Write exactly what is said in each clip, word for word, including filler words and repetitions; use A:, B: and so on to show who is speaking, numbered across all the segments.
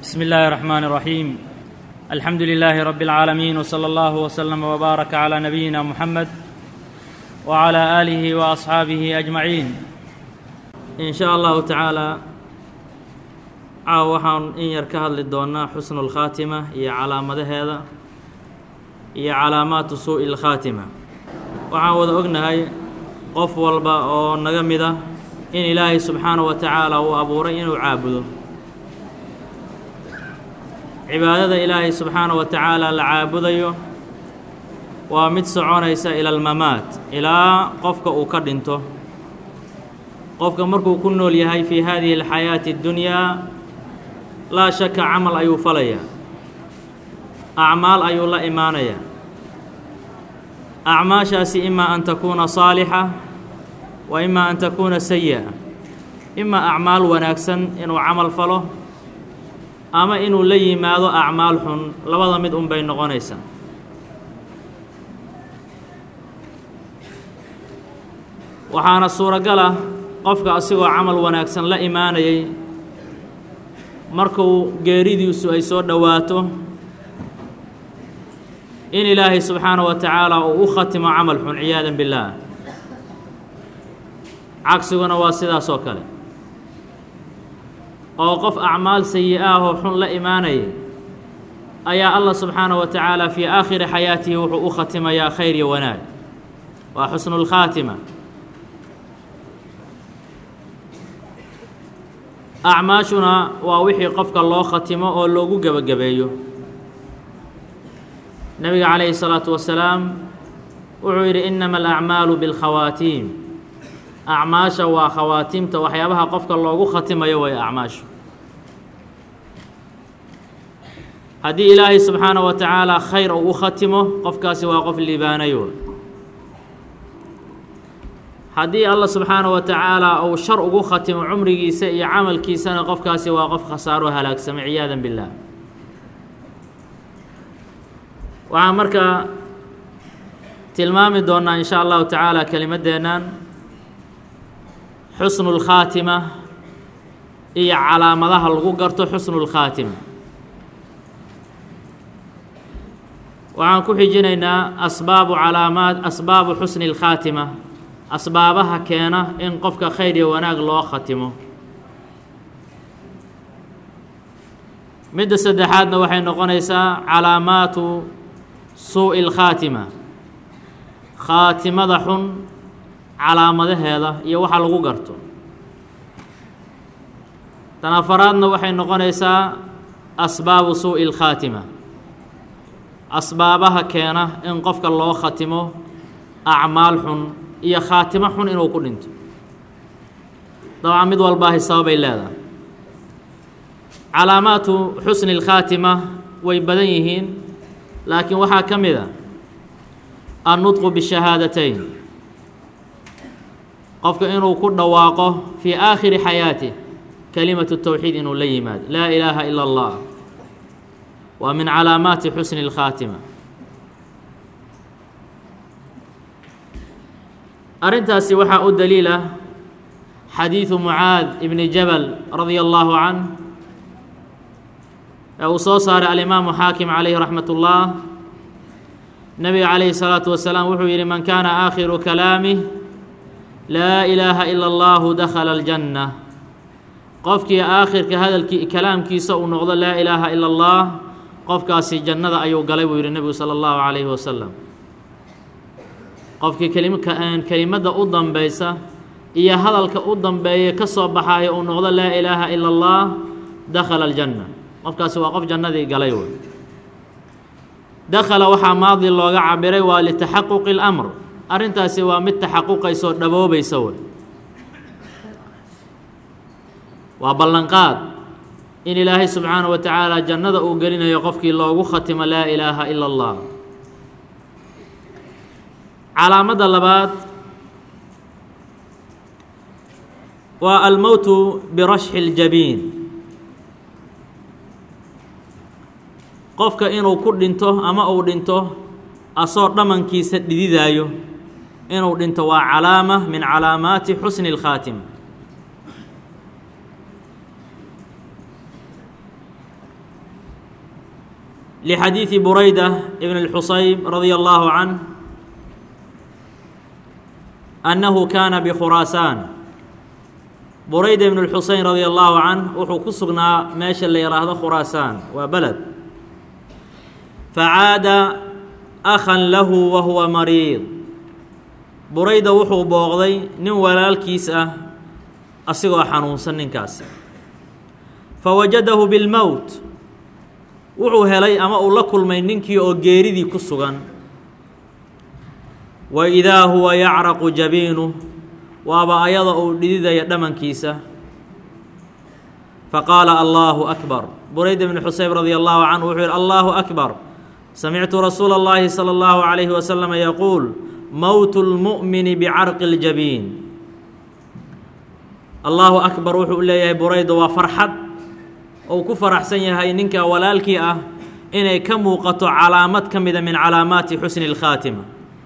A: بسم الله الرحمن الرحيم. الحمد لله رب العالمين، وصلى الله وسلم وبارك على نبينا محمد وعلى آله وأصحابه أجمعين. إن شاء الله تعالى caawa waxaan in yar ka hadli doonaa xusnu lkhaatima iyo calaamadaheeda iyo calaamaatu suu'i lkhaatima. waxaan wada ognahay qof walba oo naga mid ah in ilaahay subxaanahu wa tacaala uu abuuray inuu caabudo. cibaadada ilaahay subxaanahu wa tacaala la caabudayo waa mid soconaysa ila almamaat, ilaa qofka uu ka dhinto. qofka markuu ku nool yahay fii haadihi alxayaati اddunyaa laa shaka camal ayuu falayaa, acmaal ayuu la imaanayaa. acmaashaasi imaa an takuuna saalixa wa imaa an takuuna sayi'a. imaa acmaal wanaagsan inuu camal falo ama inuu la yimaado acmaal xun, labada mid un bay noqonaysaa. waxaana suuragal ah qofka asigoo camal wanaagsan la imaanayay markuu geeridiisu ay soo dhowaato in ilaahay subxaanahu wa tacaala uu u khatimo camal xun ciyaadan billaah. cagsiguna waa sidaas oo kale, oo qof acmaal sayi-ah oo xun la imaanayay ayaa allah subxaanahu wa tacaala fii aakhiri xayaatihi wuxuu u khatimayaa khayr iyo wanaag. waa xusnu lkhaatima. acmaashuna waa wixii qofka loo khatimo oo loogu gebagabeeyo. nebiga calayhi الsalaatu wasalaam wuxuu yidhi innama alacmaalu biاlkhawaatiim. acmaasha waa khawaatiimta, waxyaabaha qofka loogu khatimayo way acmaashu. haddii ilaahay subxaanahu wa tacaala khayr uu u khatimo, qofkaasi waa qof liibaanayo. haddii allah subxaanahu wa tacaala uu shar ugu khatimo cumrigiisa iyo camalkiisana, qofkaasi waa qof khasaaro halaagsamay ciyaadan billaah. waxaan markaa tilmaami doonnaa in sha allahu tacaala kelimaddeennan xusnu lkhaatima iyo calaamadaha lagu garto xusnu lkhaatima. waxaan ku xijinaynaa asbaabu calaamaad asbaabu xusni lkhaatima, asbaabaha keena in qofka khayr iyo wanaag loo khatimo. midda saddexaadna waxay noqonaysaa calaamaatu suu'i lkhaatima, khaatimada xun calaamadaheeda iyo waxa lagu garto. tan afaraadna waxay noqonaysaa asbaabu suu'i lkhaatima, asbaabaha keena in qofka loo khatimo acmaal xun iyo khaatimo xun inuu ku dhinto. dabcan mid walbaahi sababay leedahay. calaamaatu xusni اlkhaatima way badan yihiin, laakiin waxaa ka mid a annutqu bishahaadatayn, qofka inuu ku dhawaaqo fii aakhiri xayaatih kelimatu tawxiid inuu la yimaado, laa ilaaha ila اllah. waa min calaamaati xusni اlkhaatima. arrintaasi waxaa u daliila xadiidu mucaad ibni jabal radia allahu canh ee uu soo saaray alimaamu xaakim calayhi raxmat ullah. nebiga calayhi الsalaatu wasalaam wuxuu yidhi man kaana aakhiru kalaamih laa ilaaha ila allahu dakhala aljanna. qofkii aakhirka hadalkii kalaamkiisa uu noqdo laa ilaaha ila allah, qofkaasi jannada ayuu galay buu yidhi nebigu sala allahu calayhi wasalam. qofkii kelimadda u dambaysa iyo hadalka u dambeeya ka soo baxaaya uu noqdo laa ilaaha ila allah dakhala aljanna, qofkaasi waa qof jannadii galay wey. dakhala waxaa maadi looga cabiray waa litaxaquqi اlamr. arrintaasi waa mid taxaquqaysa oo dhaboobaysa wey. waa ballanqaad in ilaahay subxaanahu wa tacaala jannada uu gelinayo qofkii loogu khatimo laa ilaaha ila allah. calaamadda labaad waa almowtu birashxi اljabiin, qofka inuu ku dhinto ama uu dhinto asoo dhamankiisa dhididaayo inuu dhinto waa calaama min calaamaati xusni اlkhaatima. لحديث بريدة ابن الحصيب رضي الله عنه أنه كان بخراسان. بريدة بن الحصين رضي الله عنه وحو كسغنا ماشي اللي يراه خراسان وبلد، فعاد أخا له وهو مريض. بريدة وحو بوغضي نين walaalkiis ah asigoo xanuunsan ninkaas, فوجده بالموت wuxuu helay ama uu la kulmay ninkii oo geeridii ku sugan. وإذا هو يعرق جبينه waaba ayada uu dhididaya dhamankiisa. فقال الله أكبر. بريدة بن حصيب رضي الله عنه wuxuu yidhi الله أكبر. سمعت رسول الله صلى الله عليه وسلم يقول موت المؤمن بعرق الجبين. الله أكبر wuxuu leeyahay بريدة waa farxad oo ku faraxsan yahay ninka walaalkii ah inay ka muuqato calaamad ka mida min calaamaati xusni الkhaatima.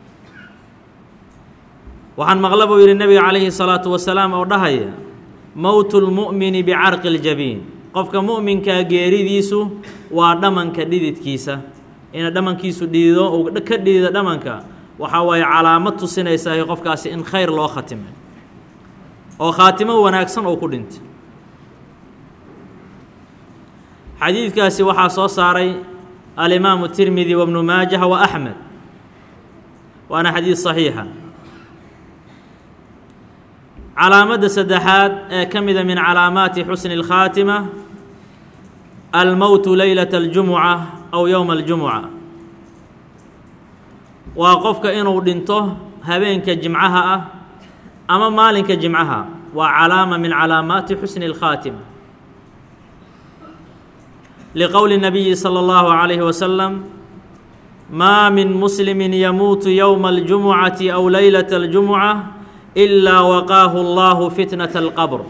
A: waxaan maqla buu yidhi nabiga calayhi salaatu wasalaam oo dhahaya mowtu lmu'mini bicarqi ljabiin, qofka mu'minkaa geeridiisu waa dhamanka dhididkiisa. ina dhamankiisu dhidido uu ka dhidido dhamanka waxaa waaye calaamad tusinaysaa qofkaasi in khayr loo khatimay oo khaatimo wanaagsan oo ku dhintay. xadiidkaasi waxaa soo saaray alimaamu tirmidi wabnu maajaha wa axmed, waana xadiid saxiixa. calaamadda saddexaad ee ka mida min calaamaati xusni اlkhaatima almowtu leylata اljumuca aw yowma اljumuca, waa qofka inuu dhinto habeenka jimcaha ah ama maalinka jimcaha. waa calaama min calaamaati xusni اlkhaatima liqowli الnabiyi salى اllahu عalayhi wasalam maa min muslimi yamuutu yowma اljumucati aw leylata اljumuca ilaa waqaahu allahu fitnata alqabr.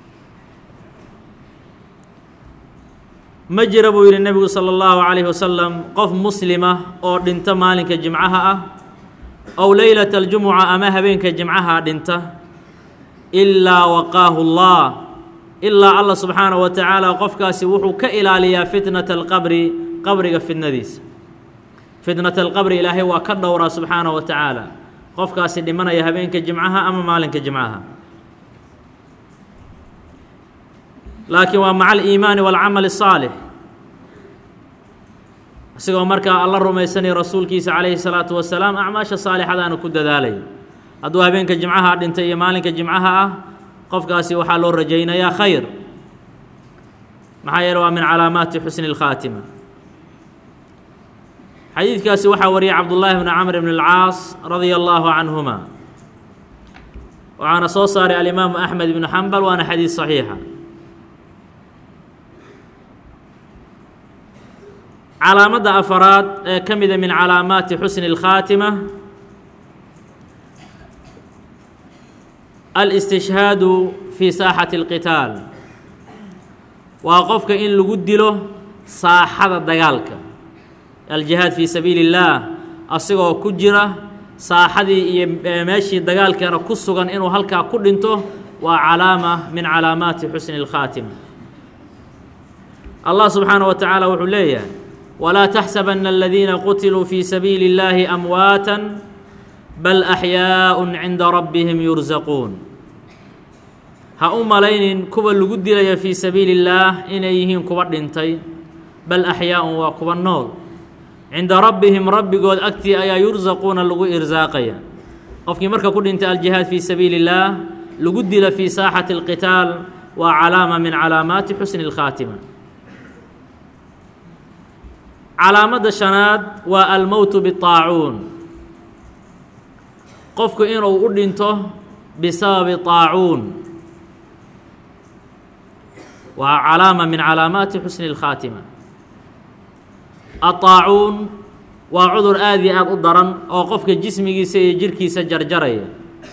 A: ma jira buu yidhi nebigu sala allahu calayhi wasalam qof muslima oo dhinta maalinka jimcaha ah ow leylata aljumuca ama habeenka jimcaha dhinta ilaa waqaahu allah, ilaa allah subxaanahu wa tacaala qofkaasi wuxuu ka ilaaliyaa fitnata alqabri, qabriga fitnadiisa. fitnata alqabri ilaahay waa ka dhowraa subxaanahu wa tacaala qofkaasi dhimanaya habeenka jimcaha ama maalinka jimcaha. laakiin waa maca aliimaani waalcamali الصaalix, isagoo markaa alla rumaysanaya rasuulkiisa calayhi الsalaatu wasalaam acmaasha saalixadaana ku dadaalay. hadduu habeenka jimcaha dhintay iyo maalinka jimcaha ah qofkaasi waxaa loo rajaynayaa khayr, maxaa yeele waa min calaamaati xusni اlkhaatima. xadiidkaasi waxaa wariyay cabdullaahi bni camr bn اlcaas radia allaahu canhuma, waxaana soo saaray alimaamu axmed ibnu xambal, waana xadiid saxiixa. calaamadda afaraad ee ka mida min calaamaati xusni اlkhaatima alistishhaadu fii saaxati اlqitaal, waa qofka in lagu dilo saaxada dagaalka, aljihaad fii sabiili اllaah, asigoo ku jira saaxadii iyo meeshii dagaalkeena ku sugan inuu halkaa ku dhinto. waa calaama min calaamaati xusni اlkhaatima. allah subxaanaه wa tacaala wuxuu leeyahay walaa taxsabana aladiina qutiluu fii sabiili اllaahi amwaata bal axyaaء cinda rabbihim yursaquun. ha u malaynin kuwa lagu dilaya fii sabiili اllaah inay yihiin kuwa dhintay, bal axyaaءun waa kuwa nool cinda rabbihim rabbigood agtii ayaa yursaquuna lagu irsaaqaya. qofkii marka ku dhintay aljihaad fii sabiili اllaah lagu dila fii saaxati اlqitaal waa calaama min calaamaati xusni اlkhaatima. calaamadda shanaad waa almowtu biطaacuun, qofku inuu u dhinto bisababi طaacuun, waa calaama min calaamaati xusni اlkhaatima. aطaacuun waa cudur aad iyo aad u daran oo qofka jismigiisa iyo jirhkiisa jarjaraya,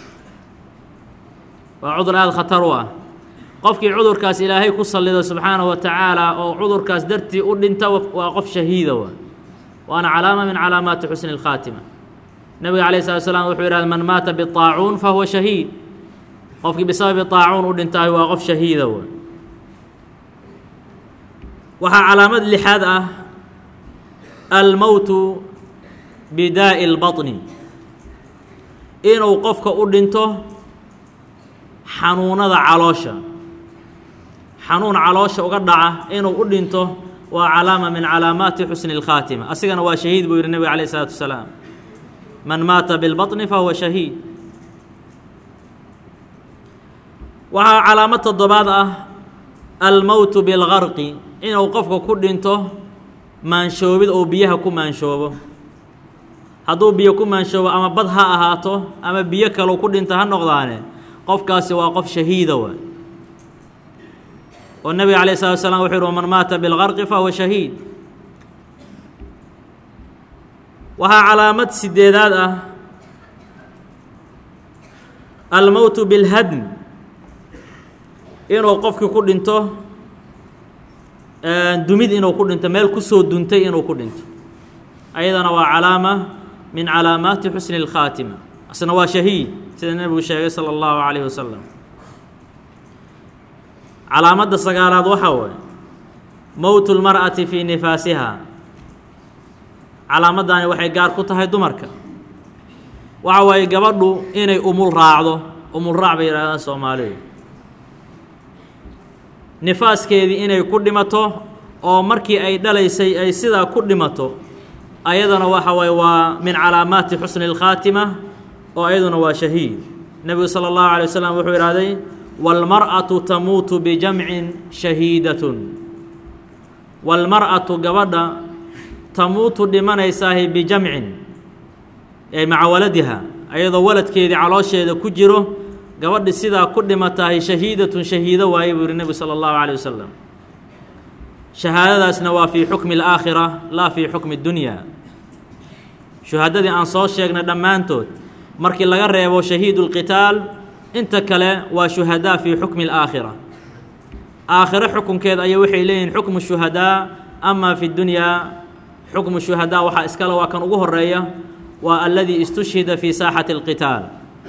A: waa cudur aad khatar u ah. qofkii cudurkaas ilaahay ku sallido subxaanahu wa tacaala oo cudurkaas dartii u dhinta waa qof shahiida wa waana calaama min calaamaati xusni اlkhaatima. nebiga calayh salatu wasalaam wuxuu yidhahda man maata biطaacuun fahuwa shahiid, qofkii bisababi طaacuun u dhintaahay waa qof shahiida wa. waxaa calaamad lixaad ah الموت بداء البطن إنه قفك أدنته حنون ذا علاشة حنون علاشة وقدعة إنه أدنته وعلامة من علامات حسن الخاتمة أسيقنا هو شهيد بير النبي عليه الصلاة والسلام من مات بالبطن فهو شهيد وعلامة الضباطة الموت بالغرق إنه قفك كدنته مانشوبid oo biyaha ku maanshoobo haduu biyo ku maanshobo ama bad ha ahaato ama biyo kale ku dhinta ha noqdaane qofkaasi waa qof shahiida waa oo nabi kaleey sallallahu alayhi wasallam wuxuu man maata bil gharq fa huwa shahiid waxa calaamad sideedaad ah al maut bil hadm inuu qofku ku dhinto dumid inuu ku dhinto meel ku soo duntay inuu ku dhinto ayadana waa calaama min calaamaati xusni الkhaatima asna waa shahiid sida nabigu sheegay sala allahu calayhi wasalam calaamadda sagaalaad waxaa waye mowtu lmar'ati fii nifaasiha calaamaddaani waxay gaar ku tahay dumarka waxa waaye gabadhu inay umul raacdo umul raac bay yidhahdaan soomaalidu nifaaskeedii inay ku dhimato oo markii ay dhalaysay ay sidaa ku dhimato ayadana waxa way waa min calaamaati xusni الkhaatima oo ayaduna waa shahiid nabigu sala allahu alayh wasalam wuxuu yidhaahday waalmar'atu tamuutu bijamcin shahiidatun waalmar'atu gabadha tamuutu dhimanaysaahi bijamcin ay maca waladiha ayadoo waladkeedii caloosheeda ku jiro gabadhi sidaa ku dhimatahay shahiidatun shahiido waaye buu yidhi nebigu sala allahu calayh wasalam shahaadadaasna waa fii xukmi alaakhira laa fii xukmi اddunya shuhaadadii aan soo sheegnay dhammaantood markii laga reebo shahiidu اlqitaal inta kale waa shuhadaa fii xukmi alaakhira aakhiro xukunkeed ayay waxay leeyihiin xukmu shuhadaa ama fi اddunyaa xukmu shuhadaa waxaa iskale waa kan ugu horeeya waa aladii istushhida fii saaxati اlqitaal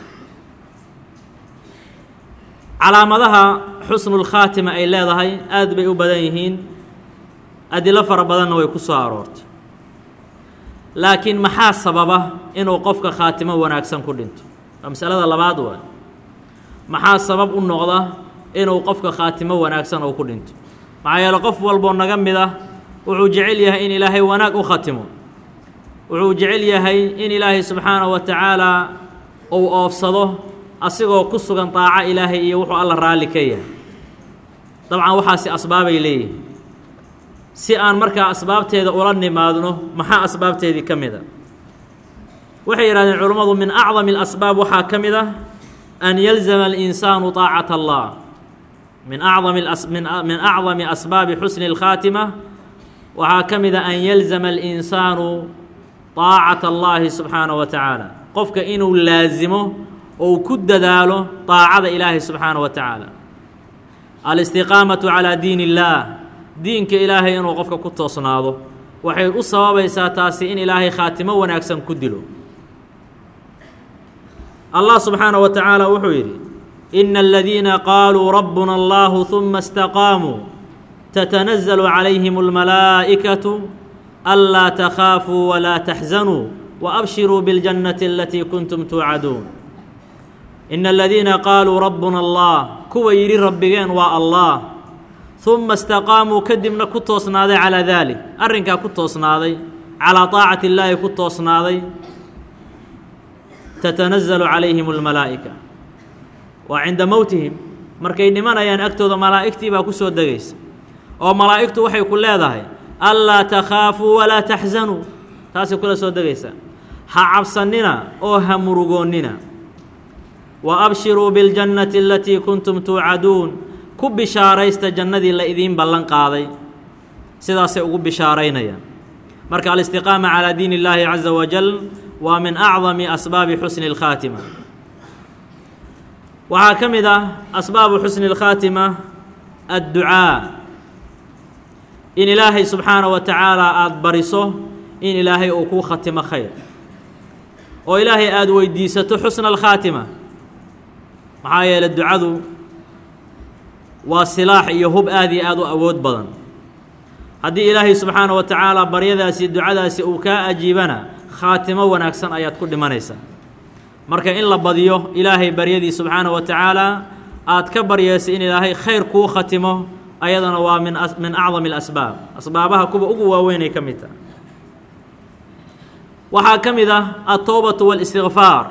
A: calaamadaha xusnu الkhaatima ay leedahay aad bay u badan yihiin adilo fara badanna way ku soo aroortay laakiin maxaa sababa inuu qofka khaatimo wanaagsan ku dhinto waa masalada labaad waa maxaa sabab u noqda inuu qofka khaatimo wanaagsan uu ku dhinto maxaa yeele qof walboo naga mid ah wuxuu jecel yahay in ilaahay wanaag u khatimo wuxuu jecel yahay in ilaahay subxaanahu wa tacaala uu oofsado asigoo ku sugan daaco ilaahay iyo wuxuu alla raalli ka yahay dabcan waxaasi asbaabay leeyihin si aan markaa asbaabteeda ula nimaadno maxaa asbaabteedii ka mid a waxay yidhahdeen culummadu min acdami alasbaab waxaa ka mid ah an yalzama alinsaanu طaacata allah min acdami min min acdami asbaabi xusni اlkhaatima waxaa ka mid a an yalzama alinsaanu طaacata allahi subxaanaه wa tacaala qofka inuu laazimo ou ku dadaalo طaacada ilaahay subxaanaه wa tacaala alistiqaamatu calىa diin اllaah diinka ilaahay inuu qofka ku toosnaado waxay u sababaysaa taasi in ilaahay khaatimo wanaagsan ku dilo allah subxaanaه wa tacaala wuxuu yidhi ina aladiina qaaluu rabbuna allahu ثuma اstaqaamuu tatanazlu calayhim اlmalaa'ikaةu anlaa takhaafuu walaa taxzanuu waabshiruu biاljannati alatii kuntum tuucaduun ina aladiina qaaluu rabbuna allah kuwa yidhi rabbigeen waa allah ثuma اstaqaamuu kadibna ku toosnaaday calىa daalik arrinkaa ku toosnaaday calىa طaacati اllaahi ku toosnaaday tatanazalu calayhim اlmalaa'ika waa cinda mowtihim markay dhimanayaan agtooda malaa'igtii baa ku soo degaysa oo malaa'igtu waxay ku leedahay anlaa takhaafuu walaa taxzanuu taasay kula soo degaysaa ha cabsannina oo ha murugoonnina wa abshiruu biاljannati alatii kuntum tuucaduun ku bishaaraysta jannadii la idiin ballan qaaday sidaasay ugu bishaaraynayaan marka alistiqaama calaa diin اllaahi caza wajal waa min acdami asbaabi xusni اlkhaatima waxaa ka mid ah asbaabu xusni اlkhaatima adducaa in ilaahay subxaanaه wa tacaala aada bariso in ilaahay uu kuu khatimo khayr oo ilaahay aada weydiisato xusna alkhaatima maxaa yeelay ducadu waa silaax iyo hub aad iyo aad u awood badan haddii ilaahay subxaana wa tacaala baryadaasi ducadaasi uu kaa ajiibana khaatimo wanaagsan ayaad ku dhimanaysaa marka in la badiyo ilaahay baryadii subxaana wa tacaala aad ka baryaysa in ilaahay khayr kuu khatimo ayadana waa min min acdami alasbaab asbaabaha kuwa ugu waaweynay ka mid taha waxaa ka mid ah altowbatu waalistigfaar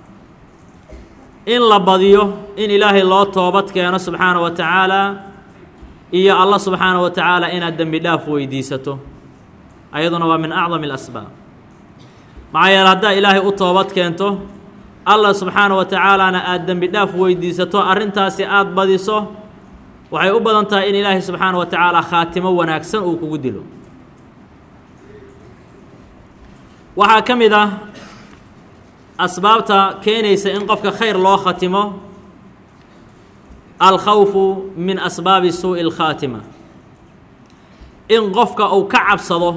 A: in la badiyo in ilaahay loo toobad keeno subxaana wa tacaala iyo allah subxaana wa tacaala inaad dembi dhaaf weydiisato ayaduna waa min acdami alasbaab maxaa yeele haddaa ilaahay u toobad keento allah subxaana wa tacaalana aada dembi dhaaf weydiisato arrintaasi aada badiso waxay u badan tahay in ilaahay subxaana wa tacaala khaatimo wanaagsan uu kugu dilo waxaa ka mid ah asbaabta keenaysa in qofka khayr loo khatimo alkhawfu min asbaabi suuءi اlkhaatima in qofka uu ka cabsado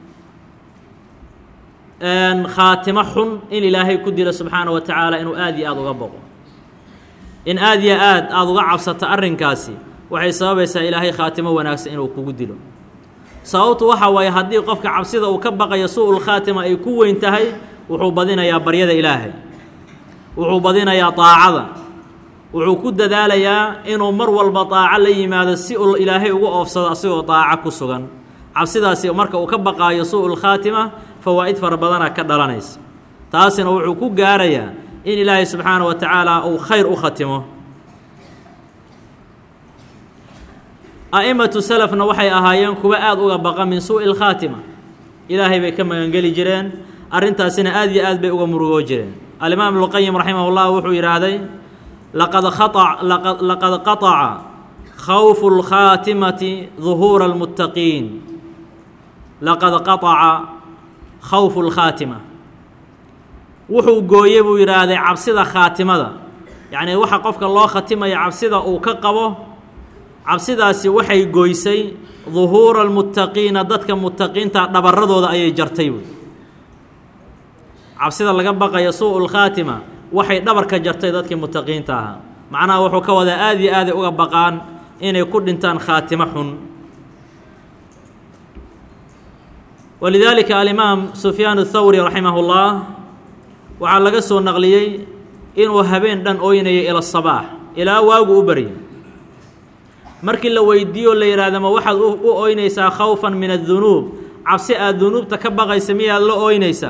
A: khaatimo xun in ilaahay ku dilo subxaana wa tacaala inuu aad iyo aada uga boqo in aad iyo aad aada uga cabsato arrinkaasi waxay sababaysaa ilaahay khaatimo wanaagsan inuu kugu dilo sababtu waxa waaye haddii qofka cabsida uu ka baqayo suuءu lkhaatima ay ku weyn tahay wuxuu badinayaa baryada ilaahay wuxuu badinayaa daacada wuxuu ku dadaalayaa inuu mar walba daaco la yimaado si uu ilaahay ugu oofsado asigoo daaco ku sugan cabsidaasi marka uu ka baqaayo suuءu lkhaatima fawaa'id fara badana ka dhalanaysa taasina wuxuu ku gaarayaa in ilaahay subxaana wa tacaala uu khayr u khatimo a'imatu salafna waxay ahaayeen kuwa aada uga baqa min suuءi اlkhaatima ilaahay bay ka magangeli jireen arrintaasina aad iyo aad bay uga murugoo jireen alimaam ibnuqayim raximah اllah wuxuu yidhaahday laqad laqad laqad qaطaca khawfu اlkhaatimati duhuura اlmuttaqiin laqad qaطaca khawfu اlkhaatima wuxuu gooye buu yidhaahday cabsida khaatimada yacnii waxa qofka loo khatimaya cabsida uu ka qabo cabsidaasi waxay goysay duhuura almuttaqiina dadka muttaqiinta dhabarradooda ayay jartay buy cabsida laga baqaya suuءu lkhaatima waxay dhabarka jartay dadkii muttaqiinta ahaa macnaha wuxuu ka wadaa aad iyo aaday uga baqaan inay ku dhintaan khaatimo xun walidaalika alimaam sufyaan athawri raximah اllah waxaa laga soo naqliyey inuu habeen dhan ooynayay ila sabaax ilaa waagu u baryay markii la weydiiyo la yidhaahda ma waxaad u ooynaysaa khawfan min addunuub cabsi aad dunuubta ka baqaysa miyaad la ooynaysaa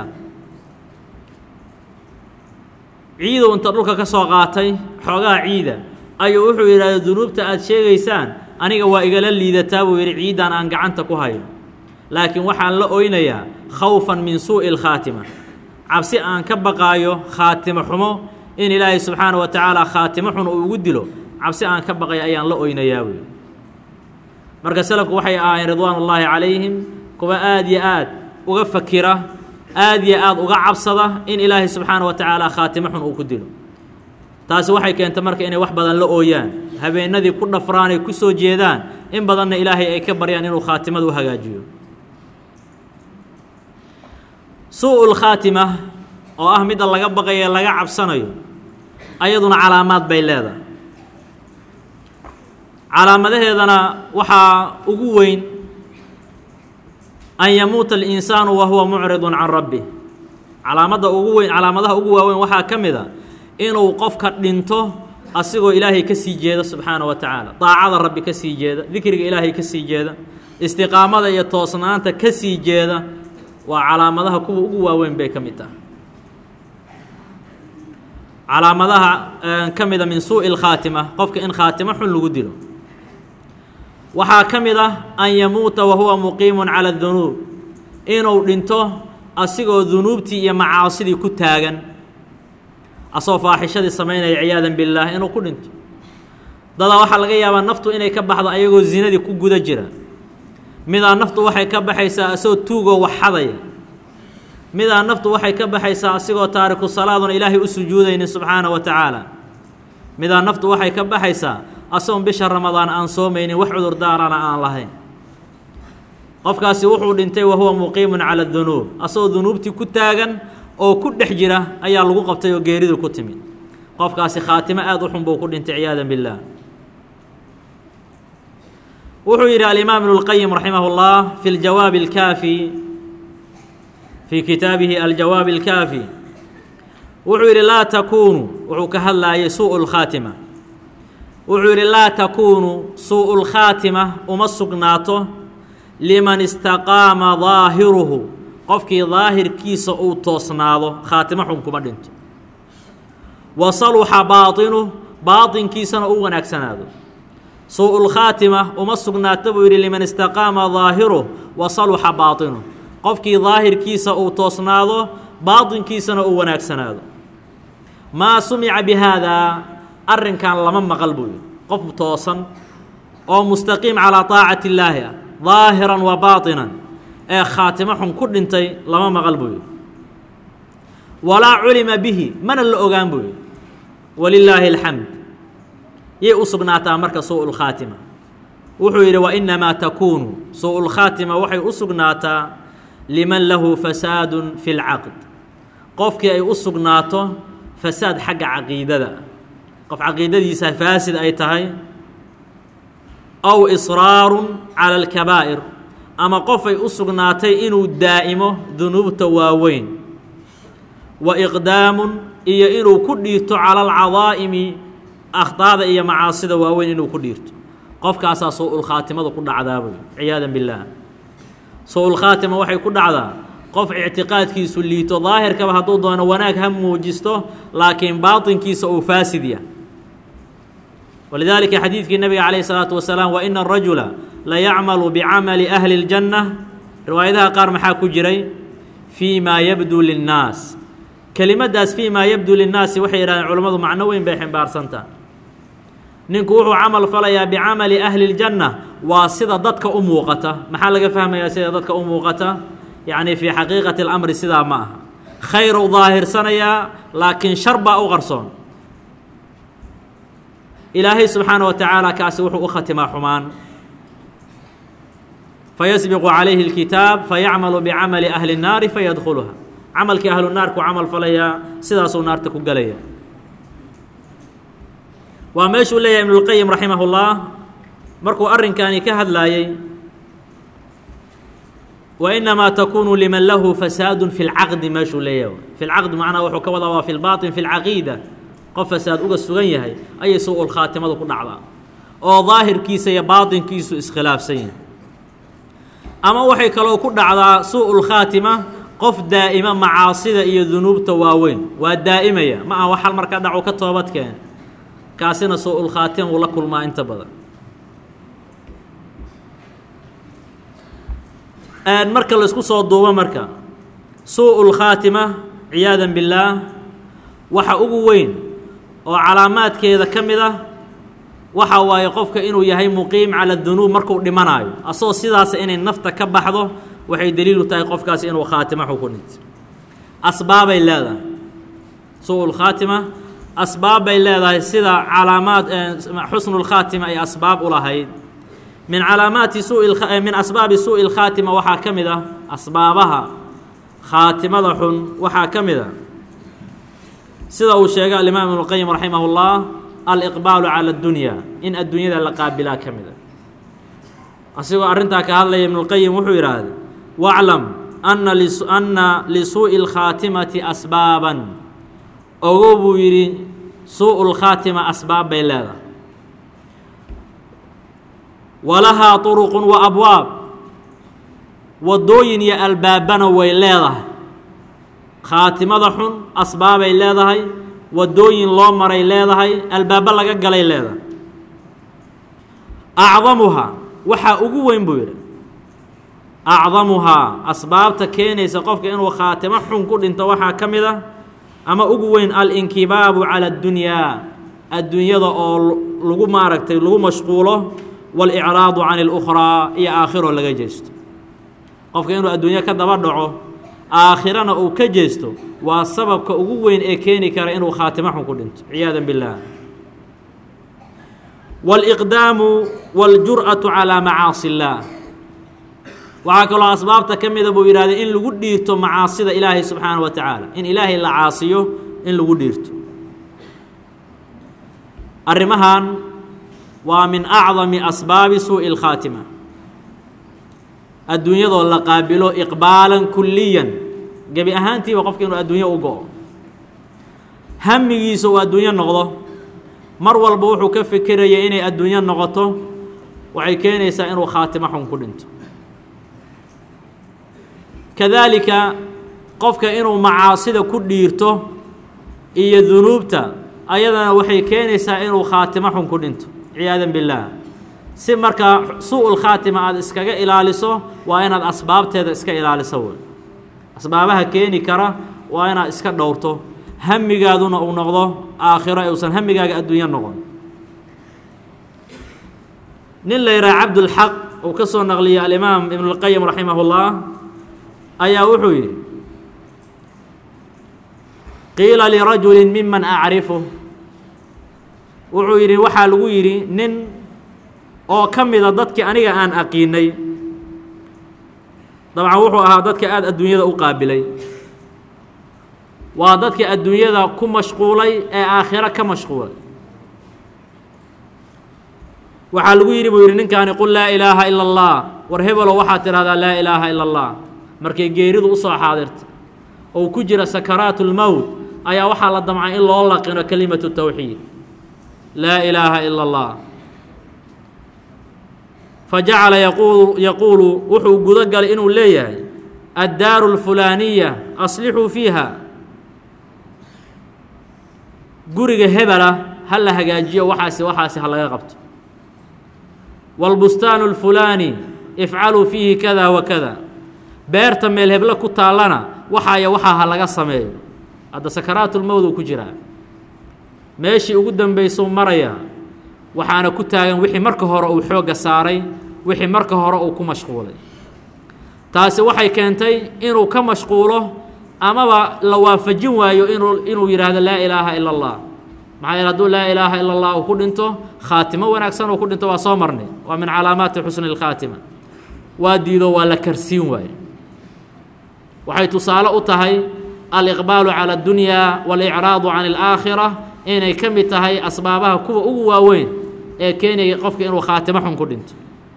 A: ciidow inta dhulka ka soo qaatay xoogaha ciida ayuu wuxuu yidhahda dunuubta aad sheegaysaan aniga waa igala liidataa buu yidhi ciidan aan gacanta ku hayo laakiin waxaan la ooynayaa khawfan min suuءi اlkhaatima cabsi aan ka baqaayo khaatimo xumo in ilaahay subxaana wa tacaala khaatimo xun uu ugu dilo cabsi aan ka baqay ayaan la oynayaa wey marka salafku waxay ahaayeen ridwaan ullaahi calayhim kuwa aad iyo aad uga fakira aad iyo aad uga cabsada in ilaahay subxaana wa tacaala khaatimo xun uu ku dilo taasi waxay keentay marka inay wax badan la ooyaan habeenadii ku dhafraanay ku soo jeedaan in badanna ilaahay ay ka baryaan inuu khaatimada u hagaajiyo suuءu lkhaatima oo ah midda laga baqayo laga cabsanayo ayaduna calaamaad bay leedahay calaamadaheedana waxaa ugu weyn an yamuuta alinsaanu wa huwa mucridun can rabbi calaamadda ugu weyn calaamadaha ugu waaweyn waxaa ka mid a inuu qofka dhinto asigoo ilaahay ka sii jeeda subxaana wa tacaala daacada rabbi ka sii jeeda dikriga ilaahay ka sii jeeda istiqaamada iyo toosnaanta ka sii jeeda waa calaamadaha kuwa ugu waaweyn bay ka mid tahay calaamadaha ka mida min suuءi اlkhaatima qofka in khaatimo xun lagu dilo waxaa ka mid ah an yamuuta wa huwa muqiimu calى اdunuub inuu dhinto asigoo dunuubtii iyo macaasidii ku taagan asagoo faaxishadii samaynaya ciyaada biاllaah inuu ku dhinto dadaa waxaa laga yaabaa naftu inay ka baxdo ayagoo zinadii ku guda jira midaa naftu waxay ka baxaysaa asagoo tuugoo waxxadaya midaa naftu waxay ka baxaysaa asigoo taariku salaaduna ilaahay u sujuudaynin subxaana wa tacaala midaa naftu waxay ka baxaysaa asagoon bisha ramadaan aan soomaynin wax cudurdaarana aan lahayn qofkaasi wuxuu dhintay wa huwa muqiimun cala dunuub asagoo dunuubtii ku taagan oo ku dhex jira ayaa lagu qabtay oo geeridu ku timid qofkaasi khaatimo aada u xun buu ku dhintay ciyaada billaah وحير الإمام ابن القيم رحمه الله في الجواب الكافي في كتابه الجواب الكافي وحير لا تكون وحكهلا يسوء الخاتمة وحير لا تكون سوء الخاتمة ومسقناته لمن استقام ظاهره قفكي ظاهر كيس أو توصناده خاتمة حكم دينت وصلح باطنه باطن كيسنا أو نكسناده سوء الخاتمة ومسقناته وحير لمن استقام ظاهره وصلح باطنه قفكي ظاهر كيس أو توصناده باطن كيسنا أو نكسناده ما سمع بهذا أرن كان لمن قلبه قف توصن أو مستقيم على طاعة الله ظاهرا وباطنا ee khaatimo xun ku dhintay lama maqal buu wala ulima bihi man la ogaan buu walillahi alhamd yee usugnaata marka suul khaatima wuxuu yiri wa inna ma takunu suul khaatima waxay usugnaata liman lahu fasadun fil aqd qofkii ay usugnaato fasad xagga aqeedada qof aqeedadiisa faasid ay tahay aw israarun ala al kabaa'ir أما قفي أسقناتي إنو دائمه ذنوب تواوين وإقدام إيا إنو كديرت على العظائم أخطاء إيا معاصي واوين إنو كديرت قف كاسا سوء الخاتمة ذو كد عذابه عياذا بالله سوء الخاتمة وحي كد عذاب قف اعتقاد كيسو اللي تظاهر كما هدوضو أنا وناك هم وجسته لكن باطن كيسو فاسدية ولذلك حديث النبي عليه الصلاة والسلام وإن الرجل لا يعمل بعمل أهل الجنة روايتها قار محاكو جري فيما يبدو للناس كلمة داس فيما يبدو للناس وحي علماء معنوين بيحن بارسنتا ننكوحو عمل فليا بعمل أهل الجنة وصيدة ضدك أم وقته محال فهم يا سيدة ضدك أم وقته يعني في حقيقة الأمر سيدا معها خير وظاهر سنيا لكن شرب أو غرسون إلهي سبحانه وتعالى كاسوح أختما حمان فيسبق عليه الكتاب فيعمل بعمل أهل النار فيدخلها عمل كأهل النار كعمل فليا سداسو نار تكو قليا وماشو لي ابن القيم رحمه الله مركو أرن كان كهد لاي وإنما تكون لمن له فساد في العقد ماشو لي في العقد معنا وحكى وضوا في الباطن في العقيدة قف فساد أوغا السغنية هاي أي سوء الخاتمة كل عضاء أو ظاهر كيس يا باطن كيس إسخلاف سين أما وحي كلو كل عضاء سوء الخاتمة قف دائما معاصي إيا ذنوب تواوين والدائمة ما هو حال مركا دعو كتوبت كان كاسنا سوء الخاتمة ولا كل ما انت بدل آن مركا لسكو صوت دوما مركا سوء الخاتمة عياذا بالله وحا أقوين وعلامات كذا كمذا waxa waaye qofka inuu yahay muqiim ala dhunuub markuu dhimanayo asoo sidaas inay nafta ka baxdo waxay daliil u tahay qofkaas inuu khaatima xukunit asbaab ay leedahay suul khaatima asbaab ay leedahay sida calaamaad husnul khaatima ay asbaab u lahayd min calaamaati suul min asbaab suul khaatima waxa kamida asbaabaha khaatimada xun waxa kamida sida uu sheegay al-Imam Ibn al-Qayyim rahimahullah الإقبال على الدنيا إن الدنيا لا قابلة كمذا أسيق أرنتا كهذا ابن القيم وحير هذا واعلم أن لس أن لسوء الخاتمة أسبابا أغوب يري سوء الخاتمة أسباب بلاذا ولها طرق وأبواب والدوين يا البابنا ويلاذا خاتمة ضحن أسباب بلاذا هاي ودوين لو مري لهدهي الباب لغا غلي لهدا اعظمها وحا ugu weyn buu اعظمها اسبابta keenaysa qofka inuu khaatimo xun ku dhinto waxa kamida ama ugu weyn al inkibabu ala dunya adduunyada oo lagu maaragtay lagu mashquulo wal i'raadu an al ukhra ya akhiro laga jeesto qofka inuu adduunya ka daba dhaco aakhirana uu ka jeesto waa sababka ugu weyn ee keeni kara inuu khaatimo xun ku dhinto ciyaadan billah wal iqdamu wal jur'atu ala ma'asi allah waxa kale asbaabta kamida buu yiraahday in lagu dhiirto macaasida ilaahay subhanahu wa ta'ala in ilaahay la caasiyo in lagu dhiirto arrimahan ومن أعظم أسباب سوء الخاتمة الدنيا ذو لقابله إقبالا كليا جبي أهانتي وقفك إنه الدنيا أوجو هم يسوى الدنيا نغضه مر والبوح كف كريه إني الدنيا نغطه وعيكين يسائر خاتمهم كلنت كذلك قفك إنه معاصي كديرته إيه ذنوبته أيضا وحيكين يسائر خاتمهم كلنت عياذا بالله سمرك سوء الخاتمة هذا إسكاجا إلى لسه وأين الأسباب تهذا إسكا إلى لسه أسبابها كيني كرا وأين إسكا دورته هم جادون أو نغضه آخرة يوصل هم جاد الدنيا نغض نلا يرى عبد الحق وكسر نغلي الإمام ابن القيم رحمه الله أيا وحوي قيل لرجل ممن أعرفه وحوي وحال ويري نن أو كم إذا ضدك أنا أن أقيني طبعا وحو ضدك آد الدنيا أقابلي وضدك الدنيا كم مشغولي آخرة كمشغول وحال ويري ويري نن كان يقول لا إله إلا الله ورهب له وحات هذا لا إله إلا الله مركي جيريد أصلا حاضرت أو كجر سكرات الموت أيا وحال الدمع إلا الله قنا كلمة التوحيد لا إله إلا الله فجعل يقول يقول وحو قدقل إنه ليه الدار الفلانية أصلحوا فيها قرق هبلة هلا هجاجية وحاسي وحاسي هلا يغبط والبستان الفلاني افعلوا فيه كذا وكذا بيرتم من الهبلة كتالنا وحايا وحا هلا قصمي هذا سكرات الموت كجرا ماشي قدام بيسوم مريا waxaana ku taagan wixii marka hore uu xooga saaray wixii marka hore uu ku mashquulay taasi waxay keentay inuu ka mashquulo amaba la waafajin waayo inuu inuu yiraahdo la ilaaha illa allah maxay raadu la ilaaha illa allah ku dhinto khaatimo wanaagsan oo ku dhinto waa soo marnay waa min calaamaat husn al khatima waa diido waa la karsiin waayo waxay tusaale u tahay al iqbalu ala ad-dunya wal i'raadu an al akhirah inay kamid tahay asbaabaha kuwa ugu waaweyn ee keenaya qofka inuu khaatimo xun ku dhinto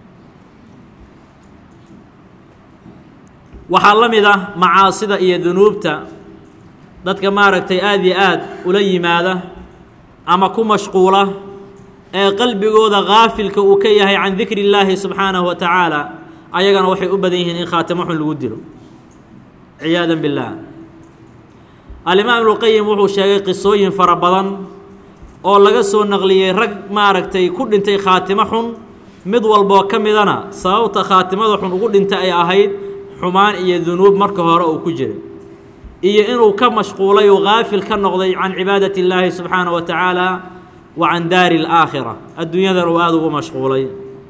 A: waxa lamida macaasida iyo dunuubta dadka maaragtay aad iyo aad ula yimaada ama ku mashquula ee qalbigooda gaafilka uu ka yahay can dhikri Ilaahi subhanahu wa ta'ala ayagana waxay u badan yihiin in khaatimo xun lagu dilo ciyaadan billah الإمام ابن القيم وحو شيغي قصooyin fara badan oo laga soo naqliyay rag maaragtay ku dhintay khaatimo xun mid walba kamidana sababta khaatimada xun ugu dhintay ay ahayd xumaan iyo dunuub marka hore uu ku jiray iyo inuu ka mashquulay oo gaafil ka noqday can cibaadati Ilaahi subhanahu wa ta'ala wa an dar al-aakhirah adduunyada uu aad ugu mashquulay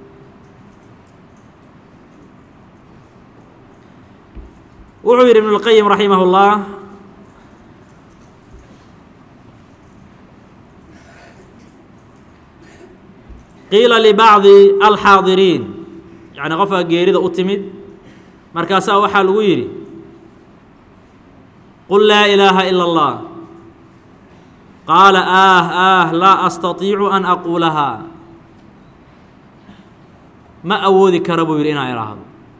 A: wuxuu yiri ibn al-Qayyim rahimahullah قيل لبعض الحاضرين يعني قفا جيريده أتمد مركاسا وحا لغو يري قل لا إله إلا الله قال آه آه لا أستطيع أن أقولها ما أودي كربو يرينا إراهض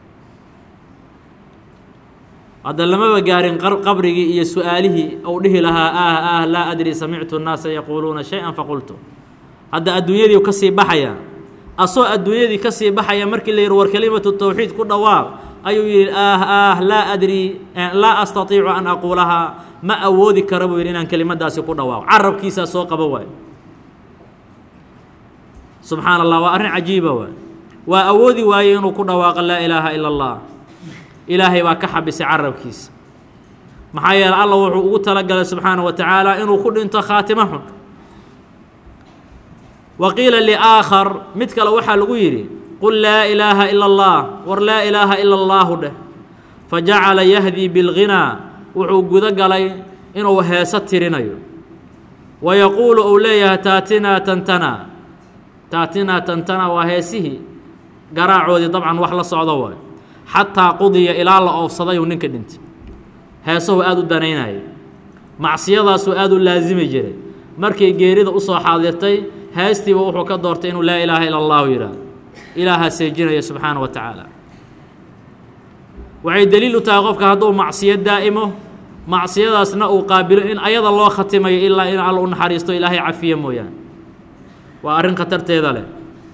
A: هذا لما بقارن قبره إيا سؤاله أو له لها آه آه لا أدري سمعت الناس يقولون شيئا فقلت هذا الدنيا دي وكسي بحيا أصو الدنيا دي كسي بحيا مركي اللي يروى كلمة التوحيد كل دواب أيو يقول آه آه لا أدري لا أستطيع أن أقولها ما أودي كربو يرينا كلمة داسي كل دواب عرب كيسا سوق بواي سبحان الله وأرن عجيبة واي وأودي وايين كل دواب لا إله إلا الله إلهي وكحب عرب كيس محايا الله وحو تلقى سبحانه وتعالى إنه كل انت خاتمهم وقيل لآخر مثل وحا لغيري قل لا إله إلا الله ولا إله إلا الله ده فجعل يهدي بالغنى وحو قدقلي إنه هيسترينيو ويقول أوليها تاتنا تنتنا تاتنا تنتنا وهيسه قراعو دي طبعا وحلا صعدوا حتى قضي إلى الله أوصدي وننك دنت هيسه آدو دانيناي معصية سؤال لازم يجري markay geerida u soo xaadirtay هاستي وحو كدورت إنه لا إله إلا الله يرى إله سيجنا سبحانه وتعالى وعي دليل تاغفك هذو معصية دائمة معصية أثناء قابل إن أيضا الله ختم إلا إن على أن حريصته إلهي عفية مويان وأرن قترت ذلك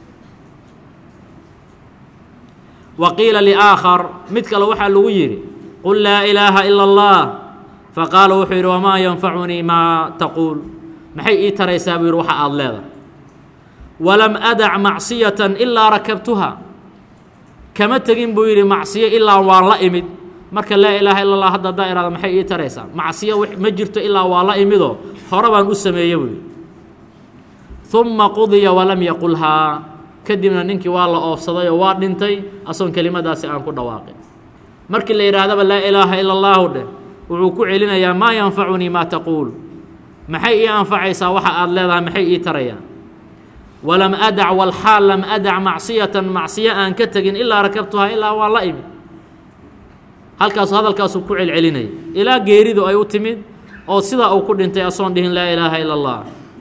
A: وقيل لآخر مثل وحى الويري قل لا إله إلا الله فقال وحير وما ينفعني ما تقول محي ترى سابي روح الله ولم أدع معصية إلا ركبتها كما تجين بويري معصية إلا والله إمد مرك لا إله إلا الله هذا دائرة محي ترى ساب معصية ما جرت إلا والله إمده هربا أسمى يوي ثم قضي ولم يقلها كدمنا ننكي والله أفصدي وارد انتي أصلا كلمة داسي أنكو دواقي مرك اللي يرى هذا لا إله إلا الله ده وعكوع لنا يا ما ينفعني ما تقول محي أنفع يساوح الله محي تريا ولم أدع والحال لم أدع معصية معصية أن كتجن إلا ركبتها إلا والله إبي هل كاس هذا الكاس وكوع العليني إلى جيريدو أيو تمد أو صدا أو كل انتي أصلا دهن لا إله إلا الله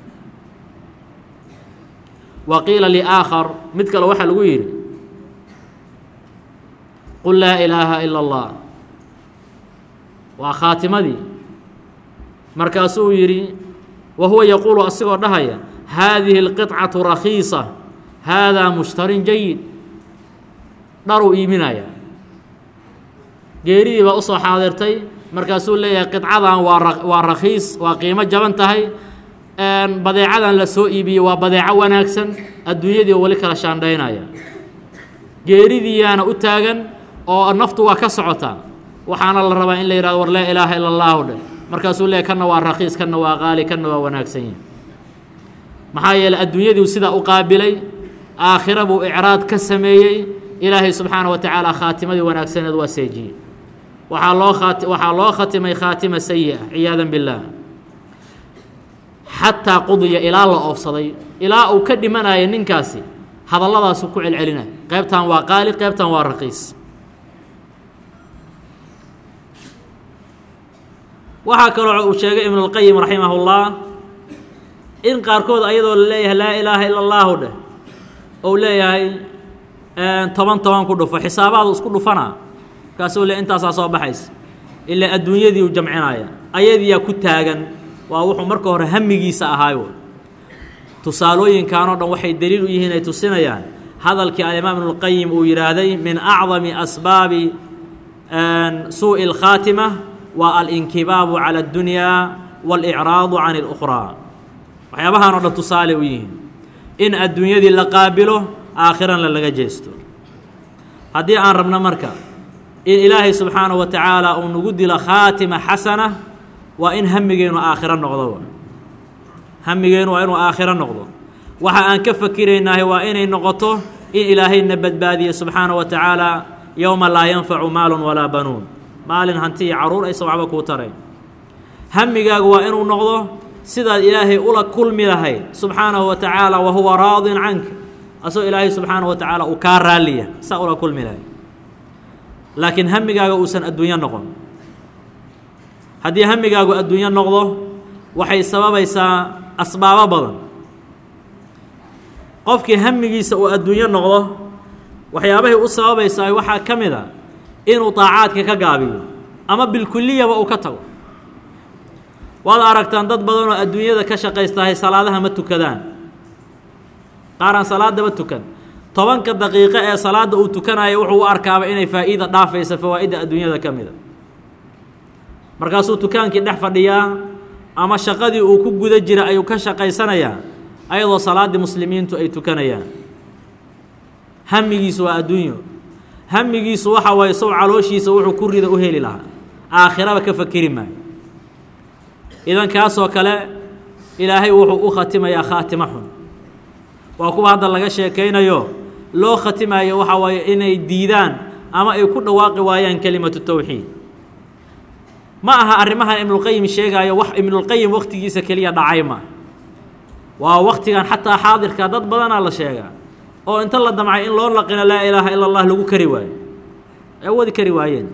A: وقيل لآخر مثل وحى الوير قل لا إله إلا الله وخاتمة دي مركاسو يري وهو يقول أصغر دهيا هذه القطعة رخيصة هذا مشتري جيد دارو إيمنايا جيري بأصو حاضرتي مركاسو لي قطعة ورخيص وقيمة جبنتهي أن بديعة لسوء بي وبديعة وناكسن الدنيا دي ولك رشان دينايا جيري دي أنا أتاغن أو النفط وكسعتا وحان الله ربا إن ليراد ور لا إله إلا الله ده مركاسو لي كنا والرخيص كنا وغالي كنا وناكسين محايا الدنيا دي وسيدا أقابلي آخرة بو إعراض كسميي إلهي سبحانه وتعالى خاتمة دي وناكسين دوا سيجي وحا الله خاتمة خاتمة سيئة عياذا بالله حتى قضي إلى الله أفصدي إلى أو كدمنا ينكاسي هذا الله سكوع العلنا قيبتان وقالي قيبتان ورقيس وحكى الشيخ ابن القيم رحمه الله إن قاركود أيضا ليه لا إله إلا الله ده أو ليه طبعا طبعا كله فحسابات كله فنا كاسول أنت أصاب بحيس إلا الدنيا دي وجمعنايا أيدي يا كتاجن وأوحو مركو همجي سأهايو تصالوين كانوا دون وحي الدليل يهنا تسنيان هذا الكلام ابن القيم ويرادي من أعظم أسباب سوء الخاتمة والانكباب على الدنيا والإعراض عن الأخرى وحيابها نرد تصالوين إن الدنيا دي لقابله آخرا للغجيستو هذه أن ربنا مركا إن إلهي سبحانه وتعالى ونقود لخاتمة حسنة وإن همجين آخرا نقضوا همجين وإن آخرا نقضوا وحا أن كفكرين وإن نقطه إن إلهي نبت بادي سبحانه وتعالى يوم لا ينفع مال ولا بنون مال هنتي عرور أي صعبك وترين همجاج وإن نقضه سيدا إلهي أولا كل ملهي سبحانه وتعالى وهو راض عنك أسو إلهي سبحانه وتعالى أكار لي سأولا كل ملهي لكن همجاج أوسن الدنيا نقض هذه همجاج الدنيا نقضه وحي سبب يسا أسباب بدن قفك همجيس الدنيا نقضه وحيابه أسباب يسا وحا كمذا إنه طاعاتك كقابي أما بالكلية وأكتو وهذا أركتان ضد بدن الدنيا ذا كشقيستها صلاتها ما تكدان قارن صلاة ده بتكن طبعا كدقيقة صلاة ده وتكن أي وحو أركاب إنه فائدة ضعف فوائد الدنيا ذا كمذا markaasuu tukaankii dhex fadhiyaa ama shaqadii uu ku guda jira ayuu ka shaqaysanayaa ayadoo salaadii muslimiintu ay tukanayaan hamigiisu waa adduunyo hamigiisu waxa way soo calooshiisa wuxuu ku rida u heli lahaa aakhiraba ka fakiri maayo idan kaasoo kale ilaahay wuxuu u khatimayaa khaatima xun waa kuwa hadda laga sheekaynayo loo khatimayo waxa way inay diidaan ama ay ku dhawaaqi waayaan kalimatu tawxiid ما أها أرمها ابن القيم الشيء وح ابن القيم وقت جيس كليا دعيمة ووقت كان حتى حاضر كادت بدنا على شيء أو أنت الله دمع إن الله لقنا لا إله إلا الله لو كرواية أول كروايين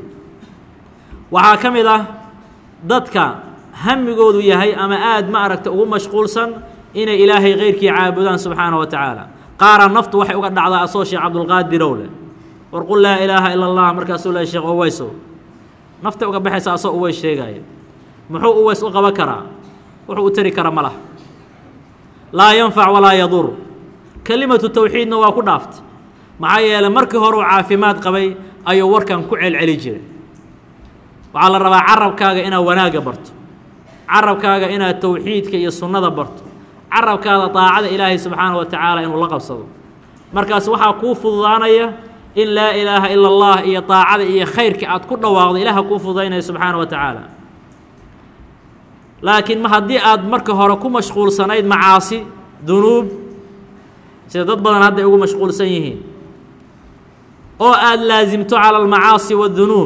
A: وحاكم له ضدك هم يقولوا يا هي أما آد ما أركت أقوم مشغول سن inay ilaahay keyrkii caabudaan subxaana wa tacaala qaara naftu waxay uga dhacdaa asoo sheekh cabdulqaadirow leh war qul laa ilaaha ila allah markaasuu leeyahay sheekh uweysow naftay uga baxaysa asoo uweys sheegaya muxuu uweys u qaban karaa wuxuu u tari kara ma laha laa yanfac walaa yadur kelimatu tawxiidna waa ku dhaaftay maxaa yeelay markii hore uu caafimaad qabay ayuu warkan ku celceli jiray waxaa la rabaa carabkaaga inaad wanaagga barto carabkaaga inaad tawxiidka iyo sunnada barto carabkaada daacada ilaahay subxaana wa tacaala inuu la qabsado markaas waxaa kuu fududaanaya in laa ilaaha ila allah iyo daacada iyo khayrka aad ku dhawaaqdo ilaaha kuu fududaynaya subxaana wa tacaala laakiin ma haddii aad marka hore ku mashquulsanayd macaasi dunuub sida dad badan hadday ugu mashquulsan yihiin oo aad laasimto cala almacaasi wadunuub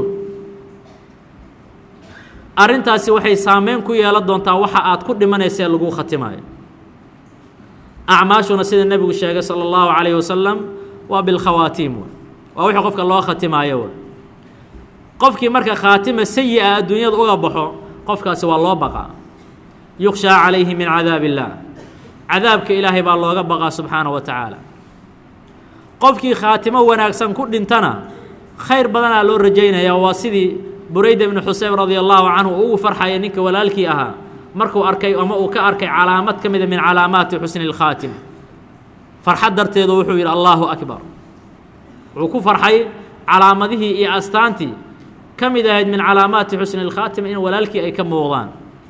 A: arrintaasi waxay saameyn ku yeelan doontaa waxa aad ku dhimanaysee lagu khatimayo acmaashuna sida nebigu sheegay sala allahu calayhi wasalam waa bilkhawaatiim waa wixii qofka loo khatimaayo w qofkii marka khaatima sayi-a adduunyada uga baxo qofkaasi waa loo baqaa yukhshaa calayhi min cadaab illaah cadaabka ilaahay baa looga baqaa subxaana wa tacaala qofkii khaatimo wanaagsan ku dhintana khayr badanaa loo rajaynayaa waa sidii burayda ibnu xuseyb radia allahu canhu uu ugu farxaya ninka walaalkii ahaa markuu arkay ama uu ka arkay calaamad ka mida min calaamaati xusni اlkhaatima farxad darteedu wuxuu yidhi allahu akbar wuxuu ku farxay calaamadihii iyo astaantii ka mid ahayd min calaamaati xusni اlkhaatima in walaalkii ay ka muuqdaan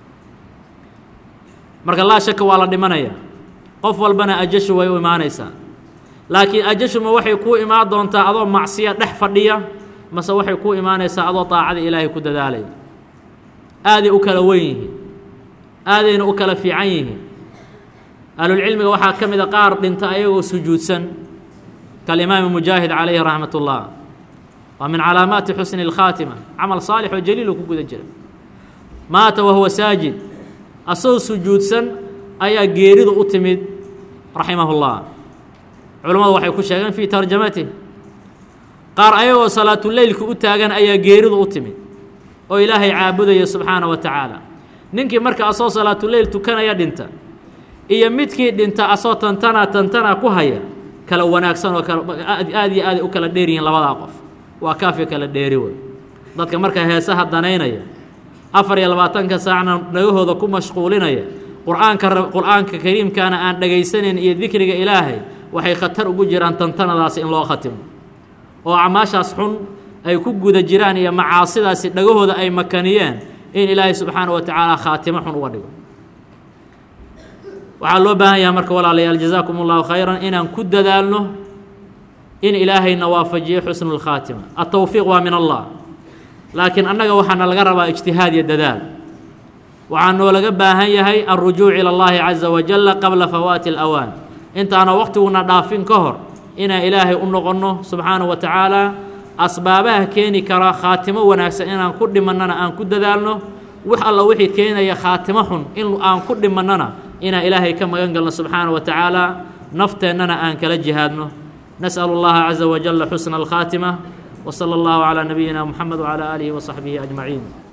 A: marka laa shaka waa la dhimanaya qof walbana ajashu way u imaanaysaa laakiin ajashuma waxay kuu imaan doontaa adoo macsiya dhex fadhiya mase waxay kuu imaanaysaa adoo daacada ilaahay ku dadaalaya aaday u kala wen yihiin aadayna u kala fiican yihiin ahlulcilmiga waxaa ka mida qaar dhinta ayagoo sujuudsan kalimaami mujaahid calayhi raxmat ullah waa min calaamaati xusni اlkhaatima camal saalix oo jaliil uu ku guda jira maata wahuwa saajid asagoo sujuudsan ayaa geeridu u timid raximahu اllah culammadu waxay ku sheegeen fii tarjamatih qaar ayagoo salaatuleylku u taagan ayaa geeridu u timid oo ilaahay caabudaya subxaana wa tacaala ninkii marka asoo salaatuleyl tukanaya dhinta iyo midkii dhinta asoo tantana tantana ku haya kala wanaagsan oo kala aad iyo aad u kala dheer yihiin labadaa qof waa kaafi kala dheeri wey dadka marka heesaha danaynaya afar iyo labaatanka saacna dhagahooda ku mashquulinaya qur-aanka qur-aanka kariimkaana aan dhagaysanayn iyo dikriga ilaahay waxay khatar ugu jiraan tantanadaasi in loo khatimo oo acmaashaas xun ay ku guda jiraan iyo macaasidaasi dhagahooda ay makaniyeen in ilaahay subxaana wa tacaala khaatimo xun uga dhigo waxaa loo baahan yahay marka walaalayaal jazaakum allahu khayran inaan ku dadaalno in ilaahayna waafajiyo xusnu lkhaatima atawfiiq waa min allah laakiin annaga waxaana laga rabaa ijtihaad iyo dadaal waxaa noolaga baahan yahay alrujuuc ila allahi caza wajalla qabla fawaati alawaan intaana waqtiguna dhaafin ka hor inaan ilaahay u noqonno subxaana wa tacaala asbaabaha keeni kara khaatimo wanaagsan inaan ku dhimannana aan ku dadaalno wax alla wixii keenaya khaatimo xun in aan ku dhimannana inaan ilaahay ka magan galno subxaana wa tacaala nafteennana aan kala jihaadno nas'alu allaha caza wajalla xusna alkhaatima wa sala allahu calaa nabiyina muxamed wacalaa aalihi wa saxbihi ajmaciin